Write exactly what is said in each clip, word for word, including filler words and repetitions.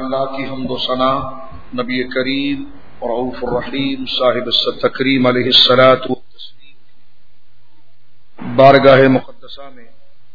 اللہ کی حمد و ثنا نبی کریم اور رؤوف الرحیم صاحب التکریم علیہ الصلوۃ والتسلیم بارگاہ مقدسہ میں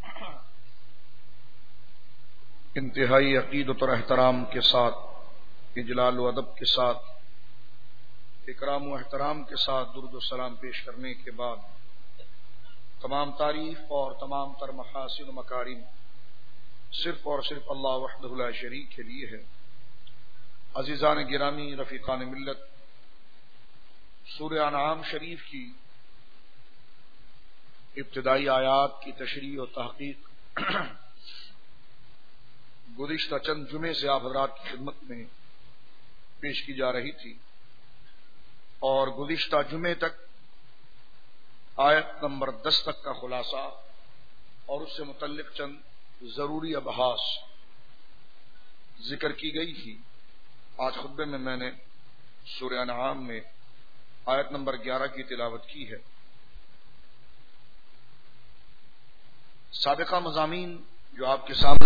انتہائی عقیدت اور احترام کے ساتھ، اجلال و ادب کے ساتھ، اکرام و احترام کے ساتھ درود و سلام پیش کرنے کے بعد تمام تعریف اور تمام تر محاسن و مکارم صرف اور صرف اللہ وحدہ لا شریک کے لیے ہے۔ عزیزان گرامی، رفیقان ملت، سورہ انعام شریف کی ابتدائی آیات کی تشریح و تحقیق گزشتہ چند جمعے سے آپ حضرات کی خدمت میں پیش کی جا رہی تھی، اور گزشتہ جمعے تک آیت نمبر دس تک کا خلاصہ اور اس سے متعلق چند ضروری ابحاث ذکر کی گئی تھی۔ آج خطبے میں میں نے سورہ انعام میں آیت نمبر گیارہ کی تلاوت کی ہے۔ سابقہ مضامین جو آپ کے سامنے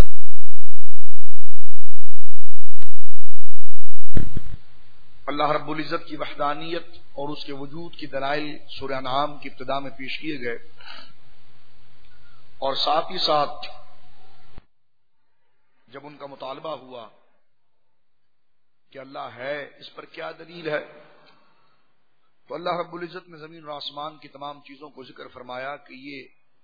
اللہ رب العزت کی وحدانیت اور اس کے وجود کی دلائل سورہ انعام کی ابتدا میں پیش کیے گئے، اور ساتھ ہی ساتھ جب ان کا مطالبہ ہوا کہ اللہ ہے، اس پر کیا دلیل ہے، تو اللہ رب العزت نے زمین اور آسمان کی تمام چیزوں کو ذکر فرمایا کہ یہ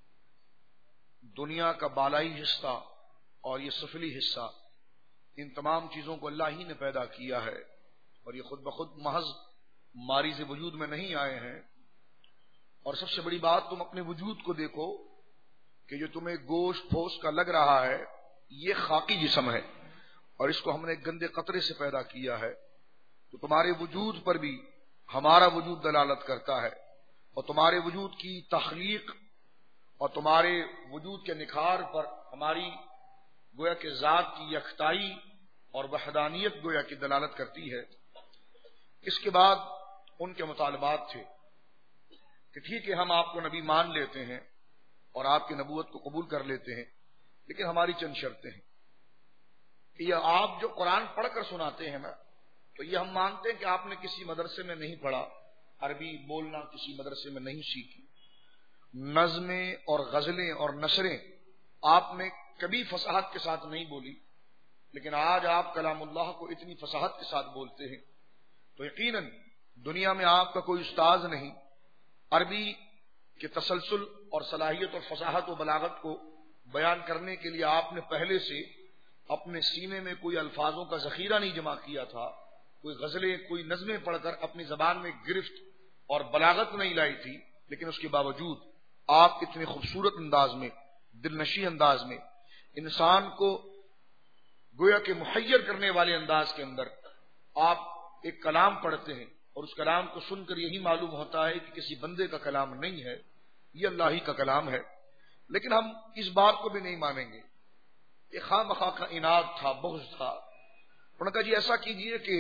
دنیا کا بالائی حصہ اور یہ سفلی حصہ، ان تمام چیزوں کو اللہ ہی نے پیدا کیا ہے، اور یہ خود بخود محض ماریز وجود میں نہیں آئے ہیں۔ اور سب سے بڑی بات، تم اپنے وجود کو دیکھو کہ جو تمہیں گوشت پھوس کا لگ رہا ہے یہ خاکی جسم ہے، اور اس کو ہم نے گندے قطرے سے پیدا کیا ہے، تو تمہارے وجود پر بھی ہمارا وجود دلالت کرتا ہے، اور تمہارے وجود کی تخلیق اور تمہارے وجود کے نکھار پر ہماری گویا کہ ذات کی یکتائی اور وحدانیت گویا کی دلالت کرتی ہے۔ اس کے بعد ان کے مطالبات تھے کہ ٹھیک ہے، ہم آپ کو نبی مان لیتے ہیں اور آپ کی نبوت کو قبول کر لیتے ہیں، لیکن ہماری چند شرطیں ہیں کہ یہ آپ جو قرآن پڑھ کر سناتے ہیں نا، تو یہ ہم مانتے ہیں کہ آپ نے کسی مدرسے میں نہیں پڑھا، عربی بولنا کسی مدرسے میں نہیں سیکھی، نظمیں اور غزلیں اور نثریں آپ نے کبھی فصاحت کے ساتھ نہیں بولی، لیکن آج آپ کلام اللہ کو اتنی فصاحت کے ساتھ بولتے ہیں، تو یقیناً دنیا میں آپ کا کوئی استاذ نہیں۔ عربی کے تسلسل اور صلاحیت اور فصاحت و بلاغت کو بیان کرنے کے لیے آپ نے پہلے سے اپنے سینے میں کوئی الفاظوں کا ذخیرہ نہیں جمع کیا تھا، کوئی غزلیں کوئی نظمیں پڑھ کر اپنی زبان میں گرفت اور بلاغت نہیں لائی تھی، لیکن اس کے باوجود آپ اتنے خوبصورت انداز میں، دل نشیں انداز میں، انسان کو گویا کہ محیر کرنے والے انداز کے اندر آپ ایک کلام پڑھتے ہیں، اور اس کلام کو سن کر یہی معلوم ہوتا ہے کہ کسی بندے کا کلام نہیں ہے، یہ اللہ ہی کا کلام ہے۔ لیکن ہم اس بات کو بھی نہیں مانیں گے، یہ خواہ مخواہ کا عناد تھا، بغض تھا۔ انہوں نے کہا جی ایسا کیجئے کہ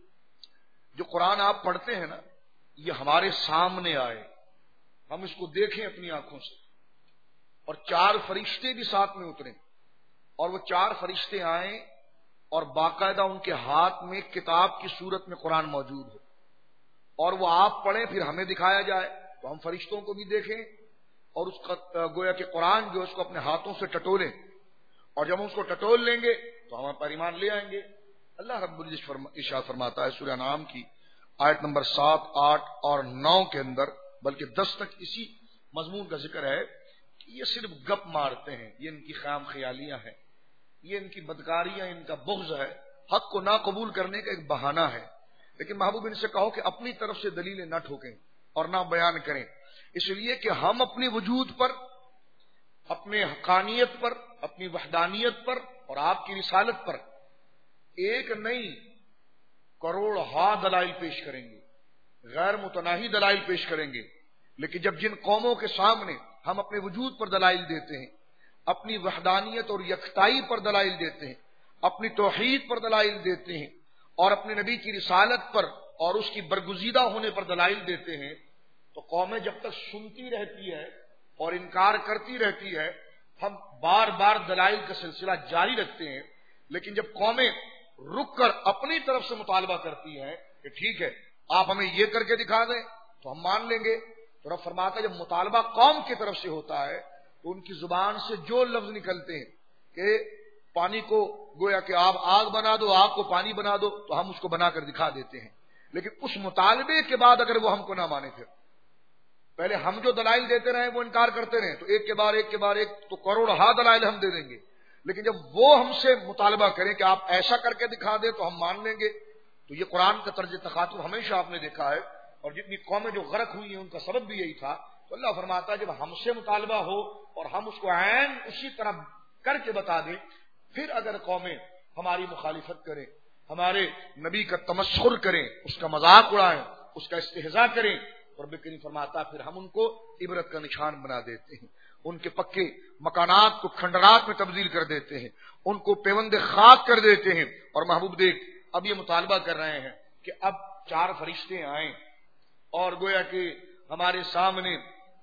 جو قرآن آپ پڑھتے ہیں نا، یہ ہمارے سامنے آئے، ہم اس کو دیکھیں اپنی آنکھوں سے، اور چار فرشتے بھی ساتھ میں اتریں، اور وہ چار فرشتے آئیں اور باقاعدہ ان کے ہاتھ میں کتاب کی صورت میں قرآن موجود ہو، اور وہ آپ پڑھیں، پھر ہمیں دکھایا جائے تو ہم فرشتوں کو بھی دیکھیں، اور اس کا گویا کہ قرآن جو اس کو اپنے ہاتھوں سے ٹٹولیں، اور جب ہم اس کو ٹٹول لیں گے تو ہم پر ایمان لے آئیں گے۔ اللہ رب العزت ارشاد فرماتا ہے سورہ انعام کی آیت نمبر سات، آٹھ اور نو کے اندر، بلکہ دس تک اسی مضمون کا ذکر ہے کہ یہ صرف گپ مارتے ہیں، یہ ان کی خیام خیالیاں ہیں، یہ ان کی بدکاریاں، ان کا بغض ہے، حق کو نہ قبول کرنے کا ایک بہانہ ہے۔ لیکن محبوب ان سے کہو کہ اپنی طرف سے دلیلیں نہ ٹھوکیں اور نہ بیان کریں، اس لیے کہ ہم اپنے وجود پر، اپنے حقانیت پر، اپنی وحدانیت پر اور آپ کی رسالت پر ایک نہیں کروڑ ہا دلائل پیش کریں گے، غیر متناہی دلائل پیش کریں گے، لیکن جب جن قوموں کے سامنے ہم اپنے وجود پر دلائل دیتے ہیں، اپنی وحدانیت اور یکتائی پر دلائل دیتے ہیں، اپنی توحید پر دلائل دیتے ہیں، اور اپنے نبی کی رسالت پر اور اس کی برگزیدہ ہونے پر دلائل دیتے ہیں، تو قومیں جب تک سنتی رہتی ہے اور انکار کرتی رہتی ہے، ہم بار بار دلائل کا سلسلہ جاری رکھتے ہیں، لیکن جب قومیں رک کر اپنی طرف سے مطالبہ کرتی ہیں کہ ٹھیک ہے آپ ہمیں یہ کر کے دکھا دیں تو ہم مان لیں گے. تو رب فرماتا ہے جب مطالبہ قوم کی طرف سے ہوتا ہے تو ان کی زبان سے جو لفظ نکلتے ہیں کہ پانی کو گویا کہ آپ آگ بنا دو، آگ کو پانی بنا دو، تو ہم اس کو بنا کر دکھا دیتے ہیں. لیکن اس مطالبے کے بعد اگر وہ ہم کو نہ مانے، پھر پہلے ہم جو دلائل دیتے رہے وہ انکار کرتے رہے تو ایک کے بعد ایک کے بعد ایک تو کروڑ ہا دلائل ہم دے دیں گے. لیکن جب وہ ہم سے مطالبہ کریں کہ آپ ایسا کر کے دکھا دیں تو ہم مان لیں گے. تو یہ قرآن کا طرز تخاطب ہمیشہ آپ نے دیکھا ہے، اور جتنی قومیں جو غرق ہوئی ہیں ان کا سبب بھی یہی تھا. تو اللہ فرماتا ہے جب ہم سے مطالبہ ہو اور ہم اس کو عین اسی طرح کر کے بتا دیں، پھر اگر قومیں ہماری مخالفت کریں، ہمارے نبی کا تمسخر کریں، اس کا مذاق اڑائیں، اس کا استہزاء کریں، رب کریم فرماتا ہے پھر ہم ان کو عبرت کا نشان بنا دیتے ہیں، ان کے پکے مکانات کو کھنڈرات میں تبدیل کر دیتے ہیں، ان کو پیوند خاک کر دیتے ہیں. اور محبوب دیکھ اب یہ مطالبہ کر رہے ہیں کہ اب چار فرشتے آئیں اور گویا کہ ہمارے سامنے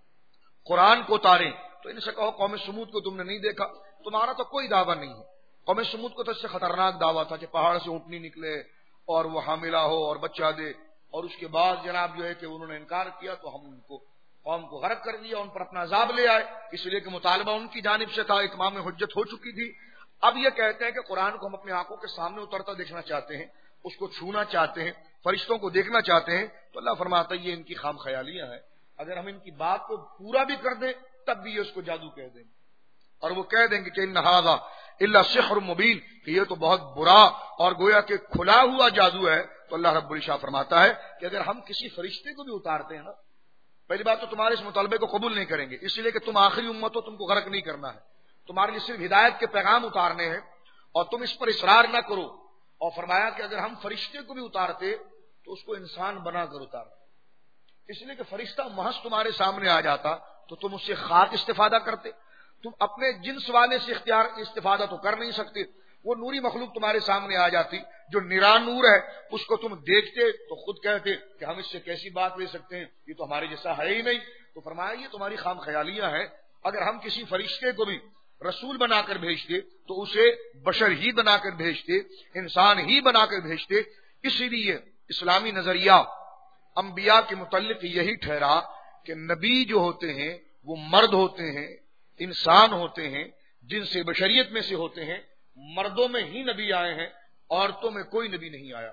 قرآن کو اتاریں. تو ان سے کہو قوم سمود کو تم نے نہیں دیکھا، تمہارا تو کوئی دعویٰ نہیں ہے. قوم سمود کو تو اس سے خطرناک دعویٰ تھا کہ پہاڑ سے اونٹنی نکلے اور وہ حاملہ ہو اور بچہ دے، اور اس کے بعد جناب جو ہے کہ انہوں نے انکار کیا تو ہم ان کو قوم کو غرق کر دیا، ان پر اپنا عذاب لے آئے، اس لیے کہ مطالبہ ان کی جانب سے تھا، اتمام حجت ہو چکی تھی. اب یہ کہتے ہیں کہ قرآن کو ہم اپنی آنکھوں کے سامنے اترتا دیکھنا چاہتے ہیں، اس کو چھونا چاہتے ہیں، فرشتوں کو دیکھنا چاہتے ہیں. تو اللہ فرماتا ہے یہ ان کی خام خیالیاں ہیں. اگر ہم ان کی بات کو پورا بھی کر دیں تب بھی یہ اس کو جادو کہہ دیں گے، اور وہ کہہ دیں گے کہ ان ھذا الا سحر مبین، کہ یہ تو بہت برا اور گویا کہ کھلا ہوا جادو ہے. تو اللہ رب العزت فرماتا ہے کہ اگر ہم کسی فرشتے کو بھی اتارتے ہیں نا، پہلی بات تو تمہارے اس مطالبے کو قبول نہیں کریں گے، اس لیے کہ تم آخری امت ہو، تم کو غرق نہیں کرنا ہے، تمہارے لیے صرف ہدایت کے پیغام اتارنے ہیں اور تم اس پر اصرار نہ کرو. اور فرمایا کہ اگر ہم فرشتے کو بھی اتارتے تو اس کو انسان بنا کر اتارتے، اس لیے کہ فرشتہ محض تمہارے سامنے آ جاتا تو تم اس سے خاک استفادہ کرتے. تم اپنے جنس والے سے اختیار استفادہ تو کر نہیں سکتے. وہ نوری مخلوق تمہارے سامنے آ جاتی جو نرا نور ہے، اس کو تم دیکھتے تو خود کہتے کہ ہم اس سے کیسی بات لے سکتے ہیں، یہ تو ہمارے جیسا ہے ہی نہیں. تو فرمایا یہ تمہاری خام خیالیاں ہیں. اگر ہم کسی فرشتے کو بھی رسول بنا کر بھیجتے تو اسے بشر ہی بنا کر بھیجتے، انسان ہی بنا کر بھیجتے. اسی لیے اسلامی نظریہ انبیاء کے متعلق یہی ٹھہرا کہ نبی جو ہوتے ہیں وہ مرد ہوتے ہیں، انسان ہوتے ہیں، جن سے بشریت میں سے ہوتے ہیں. مردوں میں ہی نبی آئے ہیں، عورتوں میں کوئی نبی نہیں آیا،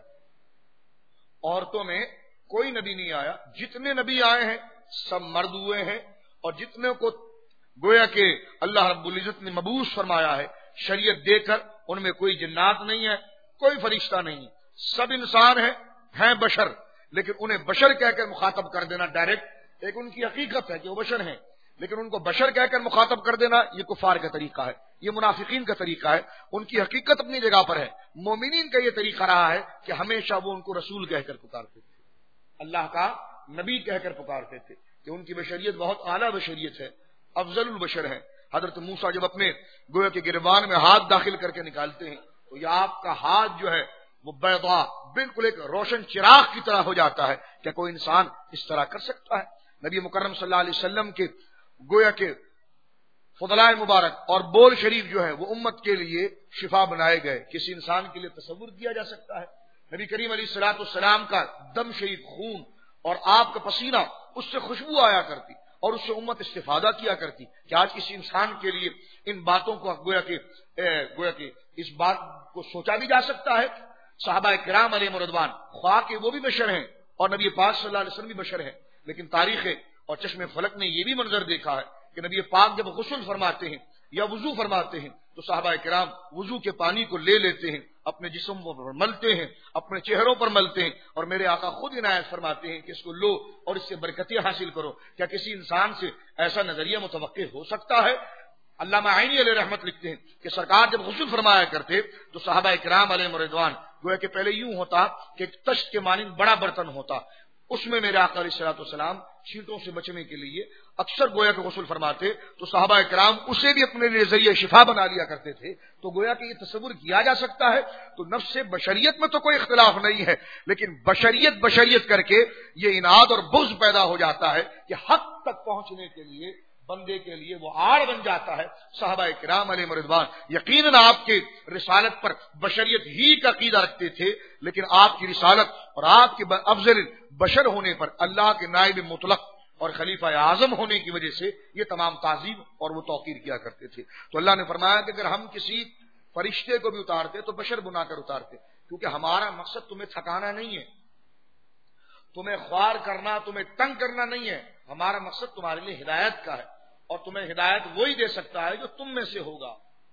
عورتوں میں کوئی نبی نہیں آیا. جتنے نبی آئے ہیں سب مرد ہوئے ہیں، اور جتنے کو گویا کہ اللہ رب العزت نے مبعوث فرمایا ہے شریعت دے کر، ان میں کوئی جنات نہیں ہے، کوئی فرشتہ نہیں، سب انسان ہیں، ہیں بشر. لیکن انہیں بشر کہہ کر مخاطب کر دینا ڈائریکٹ، ایک ان کی حقیقت ہے کہ وہ بشر ہیں، لیکن ان کو بشر کہہ کر مخاطب کر دینا یہ کفار کا طریقہ ہے، یہ منافقین کا طریقہ ہے. ان کی حقیقت اپنی جگہ پر ہے. مومنین کا یہ طریقہ رہا ہے کہ ہمیشہ وہ ان کو رسول کہہ کر پکارتے تھے، اللہ کا نبی کہہ کر پکارتے تھے، کہ ان کی بشریت بہت اعلیٰ بشریت ہے، افضل البشر ہے. حضرت موسیٰ جب اپنے گویا کے گریبان میں ہاتھ داخل کر کے نکالتے ہیں تو یہ آپ کا ہاتھ جو ہے وہ بیضاء بالکل ایک روشن چراغ کی طرح ہو جاتا ہے. کیا کوئی انسان اس طرح کر سکتا ہے؟ نبی مکرم صلی اللہ علیہ وسلم کے گویا کے فضلائے مبارک اور بول شریف جو ہے وہ امت کے لیے شفا بنائے گئے. کسی انسان کے لیے تصور کیا جا سکتا ہے؟ نبی کریم علیہ الصلوۃ والسلام کا دم شریف خون اور آپ کا پسینہ، اس سے خوشبو آیا کرتی اور اس سے امت استفادہ کیا کرتی. کہ آج کسی انسان کے لیے ان باتوں کو گویا کہ گویا کہ اس بات کو سوچا بھی جا سکتا ہے؟ صحابہ کرام علیہ رضوان خواہ کہ وہ بھی بشر ہیں اور نبی پاک صلی اللہ علیہ وسلم بھی بشر ہیں، لیکن تاریخ اور چشم فلک نے یہ بھی منظر دیکھا ہے کہ نبی پاک جب غسل فرماتے ہیں یا وضو فرماتے ہیں تو صحابہ کرام وضو کے پانی کو لے لیتے ہیں، اپنے جسم پر ملتے ہیں، اپنے چہروں پر ملتے ہیں، اور میرے آقا خود عنایت فرماتے ہیں کہ اس کو لو اور اس سے برکتیں حاصل کرو. کیا کسی انسان سے ایسا نظریہ متوقع ہو سکتا ہے؟ علامہ عینی علیہ رحمت لکھتے ہیں کہ سرکار جب غسل فرمایا کرتے تو صحابہ کرام علیہ رضوان گویا کہ پہلے یوں ہوتا کہ ایک تشت کے مانند بڑا برتن ہوتا، اس میں میرے آقا علیہ الصلوۃ والسلام چھینٹوں سے بچنے کے لیے اکثر گویا کہ غسل فرماتے تو صحابہ کرام اسے بھی اپنے لیے ذریعہ شفا بنا لیا کرتے تھے. تو گویا کہ یہ تصور کیا جا سکتا ہے. تو نفس بشریت میں تو کوئی اختلاف نہیں ہے، لیکن بشریت بشریت کر کے یہ اناد اور بغض پیدا ہو جاتا ہے کہ حق تک پہنچنے کے لیے بندے کے لیے وہ آڑ بن جاتا ہے. صحابہ کرام علیہ رضوان یقیناً آپ کے رسالت پر بشریت ہی کا عقیدہ رکھتے تھے، لیکن آپ کی رسالت اور آپ کے افضل بشر ہونے پر اللہ کے نائب مطلق اور خلیفہ اعظم ہونے کی وجہ سے یہ تمام تعظیم اور وہ توقیر کیا کرتے تھے. تو اللہ نے فرمایا کہ اگر ہم کسی فرشتے کو بھی اتارتے تو بشر بنا کر اتارتے، کیونکہ ہمارا مقصد تمہیں تھکانا نہیں ہے، تمہیں خوار کرنا، تمہیں تنگ کرنا نہیں ہے. ہمارا مقصد تمہارے لیے ہدایت کا ہے، اور تمہیں ہدایت وہی دے سکتا ہے جو تم میں سے ہوگا،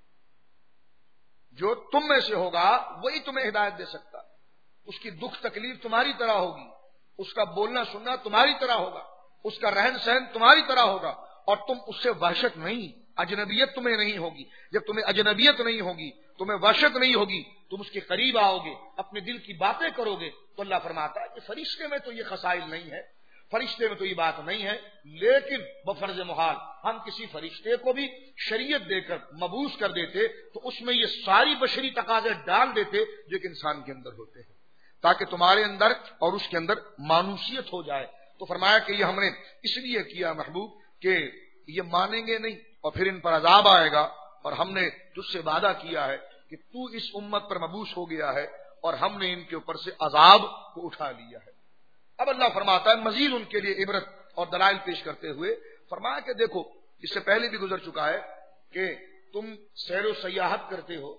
جو تم میں سے ہوگا وہی تمہیں ہدایت دے سکتا ہے. اس کی دکھ تکلیف تمہاری طرح ہوگی، اس کا بولنا سننا تمہاری طرح ہوگا، اس کا رہن سہن تمہاری طرح ہوگا، اور تم اس سے وحشت نہیں، اجنبیت تمہیں نہیں ہوگی. جب تمہیں اجنبیت نہیں ہوگی، تمہیں وحشت نہیں ہوگی، تم اس کے قریب آؤ گے، اپنے دل کی باتیں کرو گے. تو اللہ فرماتا ہے کہ فرشتے میں تو یہ خصائل نہیں ہے، فرشتے میں تو یہ بات نہیں ہے، لیکن بفرض محال ہم کسی فرشتے کو بھی شریعت دے کر مبعوث کر دیتے تو اس میں یہ ساری بشری تقاضے ڈال دیتے جو ایک انسان کے اندر ہوتے ہیں، تاکہ تمہارے اندر اور اس کے اندر مانوسیت ہو جائے. تو فرمایا کہ یہ ہم نے اس لیے کیا محبوب کہ یہ مانیں گے نہیں اور پھر ان پر عذاب آئے گا، اور ہم نے تجھ سے وعدہ کیا ہے کہ تو اس امت پر مبعوث ہو گیا ہے اور ہم نے ان کے اوپر سے عذاب کو اٹھا لیا ہے. اب اللہ فرماتا ہے مزید ان کے لیے عبرت اور دلائل پیش کرتے ہوئے فرمایا کہ دیکھو، اس سے پہلے بھی گزر چکا ہے کہ تم سیر و سیاحت کرتے ہو،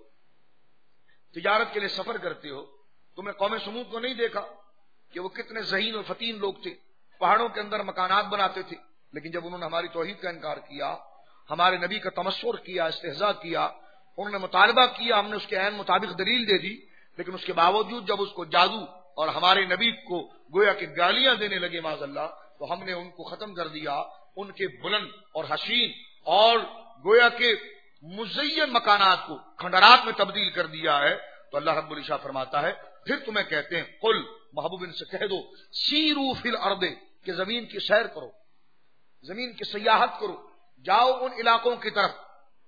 تجارت کے لیے سفر کرتے ہو. تمہیں قوم سمود کو نہیں دیکھا کہ وہ کتنے ذہین و فتین لوگ تھے، پہاڑوں کے اندر مکانات بناتے تھے، لیکن جب انہوں نے ہماری توحید کا انکار کیا، ہمارے نبی کا تمسخر کیا، استہزاء کیا، انہوں نے مطالبہ کیا، ہم نے اس کے عین مطابق دلیل دے دی، لیکن اس کے باوجود جب اس کو جادو اور ہمارے نبی کو گویا کہ گالیاں دینے لگے معاذ اللہ، تو ہم نے ان کو ختم کر دیا، ان کے بلند اور حسین اور گویا کہ مزین مکانات کو کھنڈرات میں تبدیل کر دیا ہے. تو اللہ رب العزت فرماتا ہے پھر تمہیں کہتے ہیں قل، محبوب ان سے کہہ دو، سیرو فی الارض، کہ زمین کی سیر کرو، زمین کی سیاحت کرو، جاؤ ان علاقوں کی طرف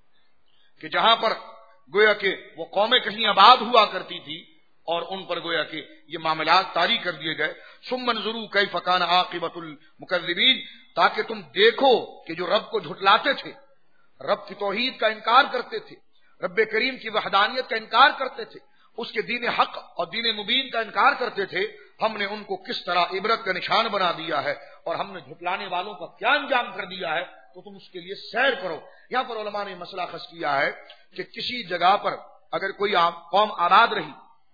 کہ جہاں پر گویا کہ وہ قومیں کہیں آباد ہوا کرتی تھی اور ان پر گویا کہ یہ معاملات طاری کر دیے گئے. ثم انظروا کیف کان عاقبۃ المکذبین، تاکہ تم دیکھو کہ جو رب کو جھٹلاتے تھے، رب کی توحید کا انکار کرتے تھے، رب کریم کی وحدانیت کا انکار کرتے تھے، اس کے دین حق اور دین مبین کا انکار کرتے تھے، ہم نے ان کو کس طرح عبرت کا نشان بنا دیا ہے اور ہم نے جھٹلانے والوں کا کیا انجام کر دیا ہے. تو تم اس کے لیے سیر کرو. یہاں پر علماء نے مسئلہ خاص کیا ہے کہ کسی جگہ پر اگر کوئی قوم آباد رہی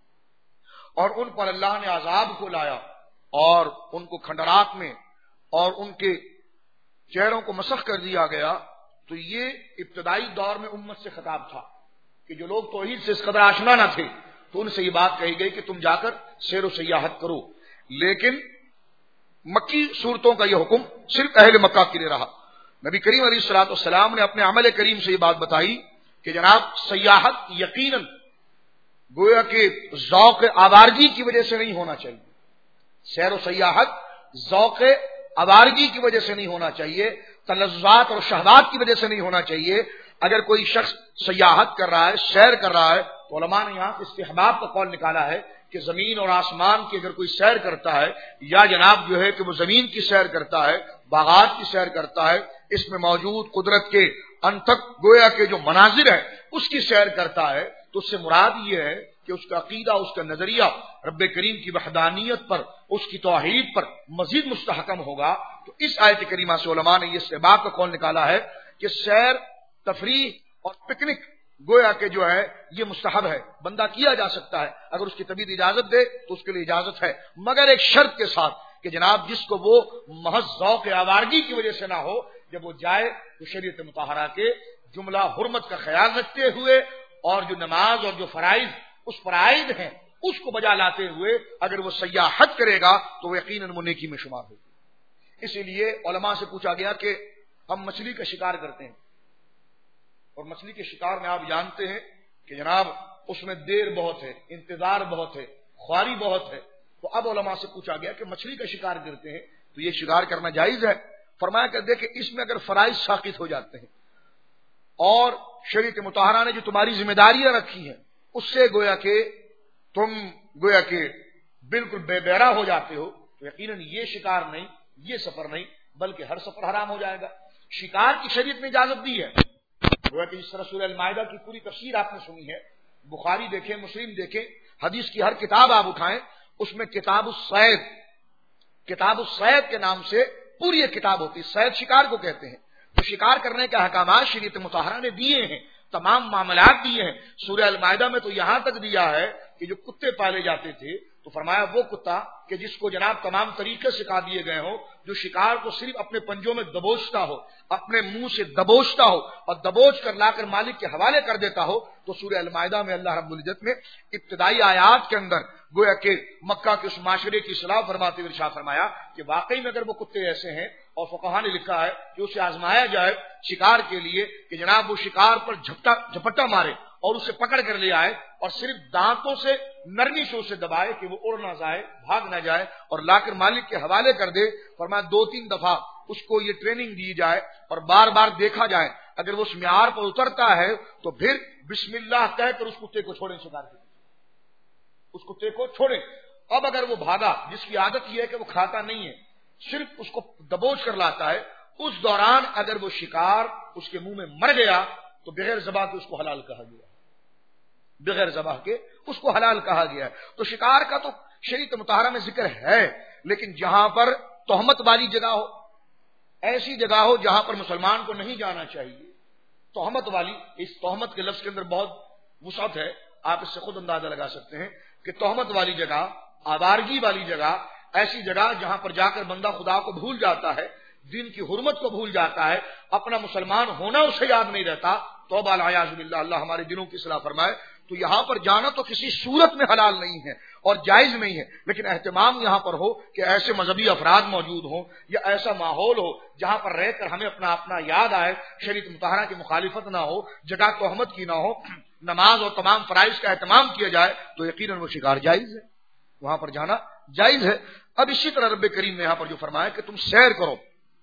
اور ان پر اللہ نے عذاب کو لایا اور ان کو کھنڈرات میں اور ان کے چہروں کو مسخ کر دیا گیا، تو یہ ابتدائی دور میں امت سے خطاب تھا کہ جو لوگ توحید سے اس قدر آشنا نہ تھے تو ان سے یہ بات کہی گئی کہ تم جا کر سیر و سیاحت کرو. لیکن مکی صورتوں کا یہ حکم صرف اہل مکہ کے لیے رہا. نبی کریم علیہ الصلوۃ والسلام نے اپنے عمل کریم سے یہ بات بتائی کہ جناب سیاحت یقیناً گویا کہ ذوق آوارگی کی وجہ سے نہیں ہونا چاہیے، سیر و سیاحت ذوق آوارگی کی وجہ سے نہیں ہونا چاہیے، تلذات اور شہوات کی وجہ سے نہیں ہونا چاہیے. اگر کوئی شخص سیاحت کر رہا ہے، سیر کر رہا ہے، تو علماء نے یہاں استحباب کا قول نکالا ہے کہ زمین اور آسمان کی اگر کوئی سیر کرتا ہے یا جناب جو ہے کہ وہ زمین کی سیر کرتا ہے، باغات کی سیر کرتا ہے، اس میں موجود قدرت کے انتھک گویا کے جو مناظر ہے اس کی سیر کرتا ہے، تو اس سے مراد یہ ہے کہ اس کا عقیدہ، اس کا نظریہ رب کریم کی وحدانیت پر، اس کی توحید پر مزید مستحکم ہوگا. تو اس آیت کریمہ سے علماء نے یہ استحباب کا قول نکالا ہے کہ سیر، تفریح اور پکنک گویا کہ جو ہے یہ مستحب ہے، بندہ کیا جا سکتا ہے، اگر اس کی طبیعت اجازت دے تو اس کے لیے اجازت ہے، مگر ایک شرط کے ساتھ کہ جناب جس کو وہ محض ذوق آوارگی کی وجہ سے نہ ہو، جب وہ جائے تو شریعت مطہرہ کے جملہ حرمت کا خیال رکھتے ہوئے اور جو نماز اور جو فرائض اس پر عائد ہیں اس کو بجا لاتے ہوئے اگر وہ سیاحت کرے گا تو وہ یقیناً وہ نیکی میں شمار ہوگی. اسی لیے علماء سے پوچھا گیا کہ ہم مچھلی کا شکار کرتے ہیں اور مچھلی کے شکار میں آپ جانتے ہیں کہ جناب اس میں دیر بہت ہے، انتظار بہت ہے، خواری بہت ہے. تو اب علماء سے پوچھا گیا کہ مچھلی کا شکار کرتے ہیں تو یہ شکار کرنا جائز ہے؟ فرمایا کہ دیکھیں اس میں اگر فرائض ساقط ہو جاتے ہیں اور شریعت مطہرہ نے جو تمہاری ذمہ داریاں رکھی ہیں اس سے گویا کہ تم گویا کہ بالکل بے بیرا ہو جاتے ہو تو یقیناً یہ شکار نہیں، یہ سفر نہیں، بلکہ ہر سفر حرام ہو جائے گا. شکار کی شریعت نے اجازت دی ہے. وہ کہ جس طرح سورہ المائدہ کی پوری تفسیر آپ نے سنی ہے، بخاری دیکھیں، مسلم دیکھیں، حدیث کی ہر کتاب آپ اٹھائیں، اس میں کتاب الصید، کتاب الصید کے نام سے پوری ایک کتاب ہوتی ہے. صید شکار کو کہتے ہیں. تو شکار کرنے کے احکامات شریعت مطہرہ نے دیے ہیں، تمام معاملات دیے ہیں. سورہ المائدہ میں تو یہاں تک دیا ہے کہ جو کتے پالے جاتے تھے تو فرمایا وہ کتا کہ جس کو جناب تمام طریقے سکھا دیے گئے ہوں، جو شکار کو صرف اپنے پنجوں میں دبوچتا ہو، اپنے منہ سے دبوچتا ہو اور دبوچ کر لا کر مالک کے حوالے کر دیتا ہو. تو سورہ المائدہ میں اللہ رب العزت نے ابتدائی آیات کے اندر گویا کہ مکہ کے اس معاشرے کی اصلاح فرماتے ہوئے ارشاد فرمایا کہ واقعی میں اگر وہ کتے ایسے ہیں، اور فقہاء نے لکھا ہے کہ اسے آزمایا جائے شکار کے لیے کہ جناب وہ شکار پر جھپٹا جھپٹا مارے اور اسے پکڑ کر لے آئے اور صرف دانتوں سے نرمی سے اسے دبائے کہ وہ اڑ نہ جائے، بھاگ نہ جائے اور لا کر مالک کے حوالے کر دے. فرمایا دو تین دفعہ اس کو یہ ٹریننگ دی جائے اور بار بار دیکھا جائے. اگر وہ اس معیار پر اترتا ہے تو پھر بسم اللہ کہہ کر اس کتے کو چھوڑیں، شکار کے اس کتے کو چھوڑیں. اب اگر وہ بھاگا، جس کی عادت یہ ہے کہ وہ کھاتا نہیں ہے، صرف اس کو دبوچ کر لاتا ہے، اس دوران اگر وہ شکار اس کے منہ میں مر گیا تو بغیر ذبح کے اس کو حلال کہا گیا، بغیر ذبح کے اس کو حلال کہا گیا. تو شکار کا تو شریعت مطہرہ میں ذکر ہے، لیکن جہاں پر تہمت والی جگہ ہو، ایسی جگہ ہو جہاں پر مسلمان کو نہیں جانا چاہیے، تہمت والی، اس تہمت کے لفظ کے اندر بہت وسعت ہے، آپ اس سے خود اندازہ لگا سکتے ہیں کہ تہمت والی جگہ، آوارگی والی جگہ، ایسی جگہ جہاں پر جا کر بندہ خدا کو بھول جاتا ہے، دین کی حرمت کو بھول جاتا ہے، اپنا مسلمان ہونا اسے یاد نہیں رہتا. توبہ العیاذ باللہ، اللہ ہمارے دلوں کی اصلاح فرمائے. تو یہاں پر جانا تو کسی صورت میں حلال نہیں ہے اور جائز نہیں ہے، لیکن اہتمام یہاں پر ہو کہ ایسے مذہبی افراد موجود ہوں یا ایسا ماحول ہو جہاں پر رہ کر ہمیں اپنا اپنا یاد آئے، شریعت مطہرہ کی مخالفت نہ ہو، جگہ تہمت کی نہ ہو، نماز اور تمام فرائض کا اہتمام کیا جائے، تو یقیناً وہ شکار جائز ہے، وہاں پر جانا جائز ہے. اب اسی طرح رب کریم نے یہاں پر جو فرمایا کہ تم سیر کرو،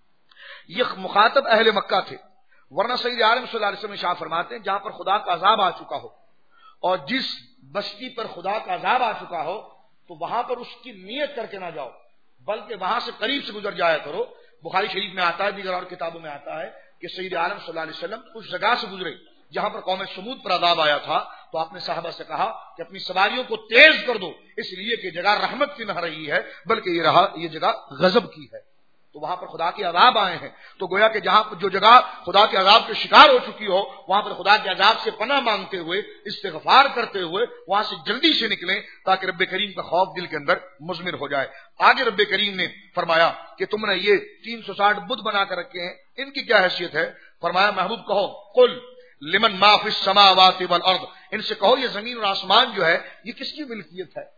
یہ مخاطب اہل مکہ تھے، ورنہ سید عالم صلی اللہ علیہ وسلم ارشاد فرماتے ہیں جہاں پر خدا کا عذاب آ چکا ہو اور جس بستی پر خدا کا عذاب آ چکا ہو تو وہاں پر اس کی نیت کر کے نہ جاؤ، بلکہ وہاں سے قریب سے گزر جایا کرو. بخاری شریف میں آتا ہے، دیگر اور کتابوں میں آتا ہے کہ سید عالم صلی اللہ علیہ وسلم اس جگہ سے گزرے جہاں پر قوم سمود پر عذاب آیا تھا، تو آپ نے صحابہ سے کہا کہ اپنی سواریوں کو تیز کر دو، اس لیے کہ جگہ رحمت کی نہ رہی ہے بلکہ یہ رہا یہ جگہ غضب کی ہے. تو وہاں پر خدا کے عذاب آئے ہیں، تو گویا کہ جہاں پر جو جگہ خدا کے عذاب کے شکار ہو چکی ہو، وہاں پر خدا کے عذاب سے پناہ مانگتے ہوئے، استغفار کرتے ہوئے وہاں سے جلدی سے نکلیں تاکہ رب کریم کا خوف دل کے اندر مضمر ہو جائے. آگے رب کریم نے فرمایا کہ تم نے یہ تین سو ساٹھ بت بنا کر رکھے ہیں، ان کی کیا حیثیت ہے؟ فرمایا محبوب کہو قل لمن ما فی السماوات والارض، ان سے کہو یہ زمین اور آسمان جو ہے یہ کس کی ملکیت ہے،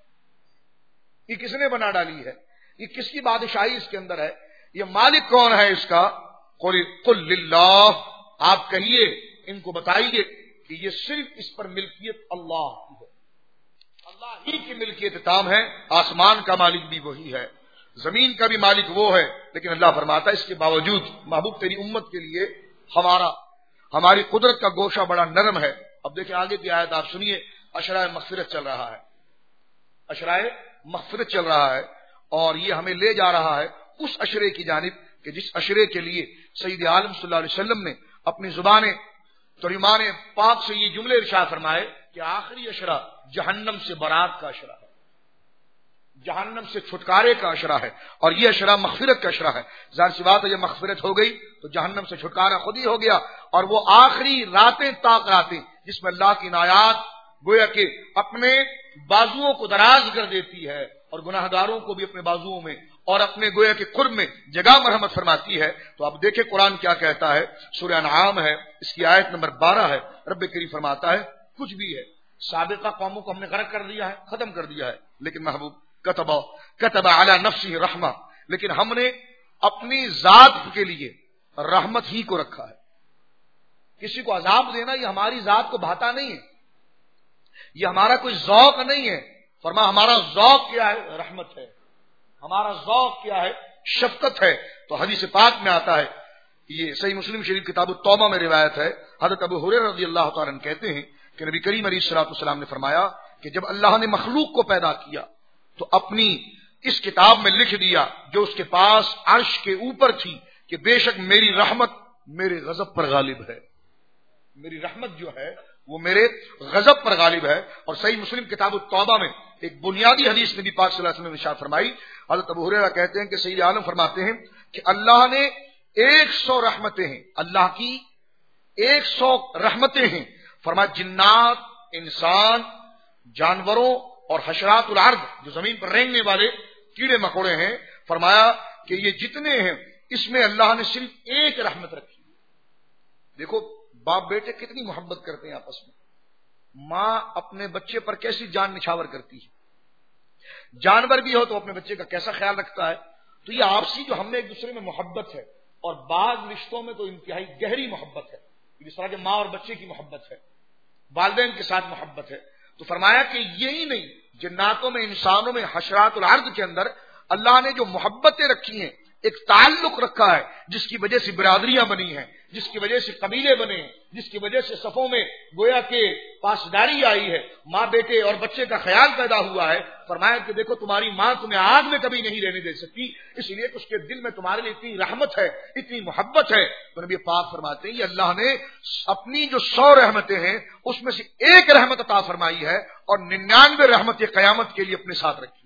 یہ کس نے بنا ڈالی ہے، یہ کس کی بادشاہی اس کے اندر ہے، یہ مالک کون ہے اس کا؟ قل للہ، آپ کہیے ان کو بتائیے کہ یہ صرف اس پر ملکیت اللہ کی ہے، اللہ ہی کی ملکیت تام ہے. آسمان کا مالک بھی وہی ہے، زمین کا بھی مالک وہ ہے، لیکن اللہ فرماتا ہے اس کے باوجود محبوب تیری امت کے لیے ہمارا ہماری قدرت کا گوشہ بڑا نرم ہے. اب دیکھیں آگے کی آیت آپ سنیے، اشرائے مغفرت چل رہا ہے، اشرائے مغفرت چل رہا ہے اور یہ ہمیں لے جا رہا ہے اس اشرے کی جانب کہ جس اشرے کے لیے سید عالم صلی اللہ علیہ وسلم نے اپنی زبان ترجمان پاک سے یہ جملے ارشاد فرمائے کہ آخری اشرا جہنم سے برات کا اشرا ہے، جہنم سے چھٹکارے کا اشرا ہے، اور یہ اشرا مغفرت کا اشرا ہے. ظاہر سی بات ہے یہ مغفرت ہو گئی تو جہنم سے چھٹکارا خود ہی ہو گیا، اور وہ آخری راتیں تاک راتیں جس میں اللہ کی عنایات گویا کہ اپنے بازوؤں کو دراز کر دیتی ہے اور گناہ گاروں کو بھی اپنے بازوؤں میں اور اپنے گویا کے قرب میں جگہ مرحمت فرماتی ہے. تو اب دیکھیں قرآن کیا کہتا ہے، سورہ انعام ہے، اس کی آیت نمبر بارہ ہے. رب کریم فرماتا ہے کچھ بھی ہے سابقہ قوموں کو ہم نے غرق کر دیا ہے، ختم کر دیا ہے، لیکن محبوب کتب کتب علی نفسہ رحمہ، لیکن ہم نے اپنی ذات کے لیے رحمت ہی کو رکھا ہے. کسی کو عذاب دینا یہ ہماری ذات کو بھاتا نہیں ہے، یہ ہمارا کوئی ذوق نہیں ہے. فرما ہمارا ذوق کیا ہے؟ رحمت ہے. ہمارا ذوق کیا ہے؟ شفقت ہے. تو حدیث پاک میں آتا ہے، یہ صحیح مسلم شریف کتاب التوبہ میں روایت ہے، حضرت ابو ہریرہ رضی اللہ تعالی عنہ کہتے ہیں کہ نبی کریم علیہ الصلوۃ والسلام نے فرمایا کہ جب اللہ نے مخلوق کو پیدا کیا تو اپنی اس کتاب میں لکھ دیا جو اس کے پاس عرش کے اوپر تھی کہ بے شک میری رحمت میرے غضب پر غالب ہے، میری رحمت جو ہے وہ میرے غضب پر غالب ہے۔ اور صحیح مسلم کتاب التوبہ میں ایک بنیادی حدیث نبی پاک صلی اللہ علیہ وسلم نے ارشاد فرمائی، حضرت ابو ہریرہ کہتے ہیں کہ سید عالم فرماتے ہیں کہ اللہ نے ایک سو رحمتیں ہیں، اللہ کی ایک سو رحمتیں ہیں، فرمایا جنات، انسان، جانوروں اور حشرات الارض جو زمین پر رینگنے والے کیڑے مکوڑے ہیں، فرمایا کہ یہ جتنے ہیں اس میں اللہ نے صرف ایک رحمت رکھی۔ دیکھو باپ بیٹے کتنی محبت کرتے ہیں آپس میں، ماں اپنے بچے پر کیسی جان نچھاور کرتی ہے، جانور بھی ہو تو اپنے بچے کا کیسا خیال رکھتا ہے۔ تو یہ آپسی جو ہم نے ایک دوسرے میں محبت ہے، اور بعض رشتوں میں تو انتہائی گہری محبت ہے، جس طرح کہ ماں اور بچے کی محبت ہے، والدین کے ساتھ محبت ہے۔ تو فرمایا کہ یہی نہیں، جناتوں میں، انسانوں میں، حشرات الارض کے اندر اللہ نے جو محبتیں رکھی ہیں، ایک تعلق رکھا ہے جس کی وجہ سے برادریاں بنی ہیں، جس کی وجہ سے قبیلے بنے ہیں، جس کی وجہ سے صفوں میں گویا کہ پاسداری آئی ہے، ماں بیٹے اور بچے کا خیال پیدا ہوا ہے۔ فرمایا کہ دیکھو تمہاری ماں تمہیں آگ میں کبھی نہیں رہنے دے سکتی، اس لیے کہ اس کے دل میں تمہارے لیے اتنی رحمت ہے، اتنی محبت ہے۔ تو نبی پاک فرماتے ہیں یہ اللہ نے اپنی جو سو رحمتیں ہیں اس میں سے ایک رحمت عطا فرمائی ہے، اور ننانوے رحمتیں قیامت کے لیے اپنے ساتھ رکھی۔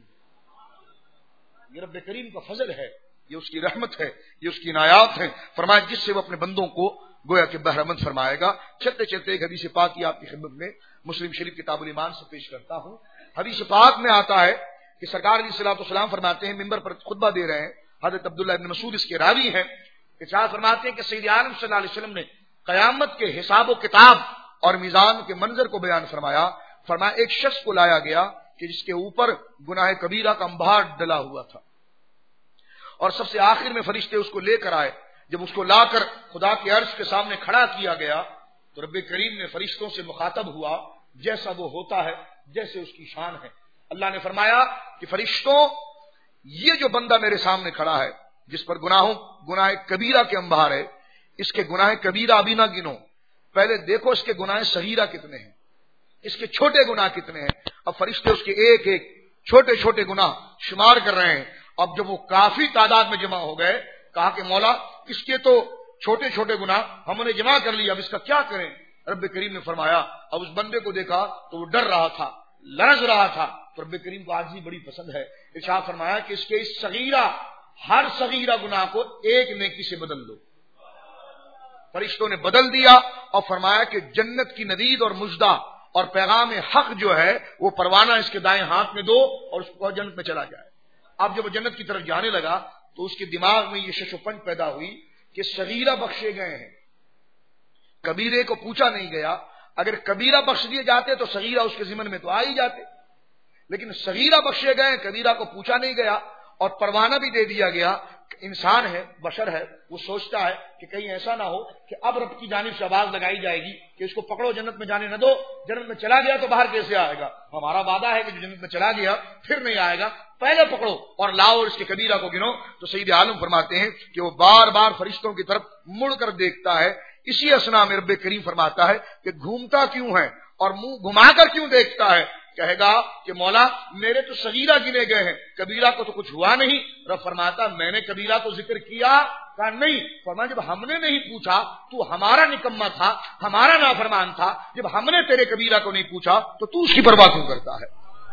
یہ رب کریم کا فضل ہے، یہ اس کی رحمت ہے، یہ اس کی عنایات ہیں، فرمایا جس سے وہ اپنے بندوں کو گویا کہ بہرمند فرمائے گا۔ چلتے چلتے ایک حدیث پاک کی آپ کی خدمت میں مسلم شریف کتاب الایمان سے پیش کرتا ہوں۔ حدیث پاک میں آتا ہے کہ سرکار علیہ الصلوۃ والسلام فرماتے ہیں، ممبر پر خطبہ دے رہے ہیں، حضرت عبداللہ ابن مسعود اس کے راوی ہیں، ارشاد فرماتے ہیں کہ سید عالم صلی اللہ علیہ وسلم نے قیامت کے حساب و کتاب اور میزان کے منظر کو بیان فرمایا۔ فرمایا ایک شخص کو لایا گیا کہ جس کے اوپر گناہ کبیرہ کا انبار ڈلا ہوا تھا، اور سب سے آخر میں فرشتے اس کو لے کر آئے۔ جب اس کو لا کر خدا کے عرش کے سامنے کھڑا کیا گیا تو رب کریم نے فرشتوں سے مخاطب ہوا، جیسا وہ ہوتا ہے جیسے اس کی شان ہے۔ اللہ نے فرمایا کہ فرشتوں، یہ جو بندہ میرے سامنے کھڑا ہے جس پر گناہوں گناہ کبیرہ کے انبار ہے، اس کے گناہ کبیرہ ابھی نہ گنو، پہلے دیکھو اس کے گناہ صغیرہ کتنے ہیں، اس کے چھوٹے گناہ کتنے ہیں۔ اب فرشتے اس کے ایک ایک چھوٹے چھوٹے گناہ شمار کر رہے ہیں۔ اب جب وہ کافی تعداد میں جمع ہو گئے، کہا کہ مولا اس کے تو چھوٹے چھوٹے گناہ ہم نے جمع کر لیا، اب اس کا کیا کریں؟ رب کریم نے فرمایا، اب اس بندے کو دیکھا تو وہ ڈر رہا تھا، لرز رہا تھا، تو رب کریم کو عاجزی بڑی پسند ہے، ارشاد فرمایا کہ اس کے اس صغیرہ، ہر صغیرہ گناہ کو ایک نیکی سے بدل دو۔ فرشتوں نے بدل دیا اور فرمایا کہ جنت کی ندید اور مژدہ اور پیغام حق جو ہے وہ پروانہ اس کے دائیں ہاتھ میں دو اور اس کو جنت میں چلا جائے۔ اب جب وہ جنت کی طرف جانے لگا تو اس کے دماغ میں یہ شش و پنج پیدا ہوئی کہ صغیرہ بخشے گئے ہیں، کبیرے کو پوچھا نہیں گیا۔ اگر کبیرہ بخش دیے جاتے تو صغیرہ اس کے ضمن میں تو آ ہی جاتے، لیکن صغیرہ بخشے گئے، کبیرہ کو پوچھا نہیں گیا اور پروانہ بھی دے دیا گیا۔ انسان ہے، بشر ہے، وہ سوچتا ہے کہ کہیں ایسا نہ ہو کہ اب رب کی جانب سے آواز لگائی جائے گی کہ اس کو پکڑو، جنت میں جانے نہ دو، جنت میں چلا گیا تو باہر کیسے آئے گا؟ ہمارا وعدہ ہے کہ جو جنت میں چلا گیا پھر نہیں آئے گا، پہلے پکڑو اور لاؤ اور اس کے کبیرہ کو گنو۔ تو سید عالم فرماتے ہیں کہ وہ بار بار فرشتوں کی طرف مڑ کر دیکھتا ہے، اسی اسنا میں رب کریم فرماتا ہے کہ گھومتا کیوں ہے اور منہ گھما کر کیوں دیکھتا ہے؟ کہے گا کہ مولا میرے تو صغیرہ گنے گئے ہیں، کبیرہ کو تو کچھ ہوا نہیں۔ رب فرماتا میں نے کبیرہ کو ذکر کیا؟ کہا نہیں۔ فرمایا جب ہم نے نہیں پوچھا تو ہمارا نکما تھا، ہمارا نافرمان تھا، جب ہم نے تیرے کبیرہ کو نہیں پوچھا تو تو اس کی پرواہ کیوں کرتا ہے؟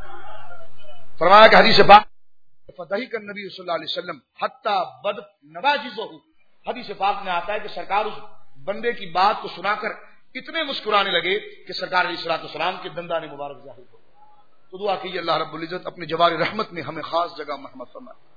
فرمایا کہ حدیث پاک فضحک النبی صلی اللہ علیہ وسلم حتی بدت نواجذہ، حدیث پاک میں آتا ہے کہ سرکار اس بندے کی بات کو سنا کر اتنے مسکرانے لگے کہ سرکار علیہ الصلوۃ والسلام کے دندان مبارک ظاہر ہو۔ تو دعا کیجیے اللہ رب العزت اپنے جوار رحمت میں ہمیں خاص جگہ مرحمت فرمائے۔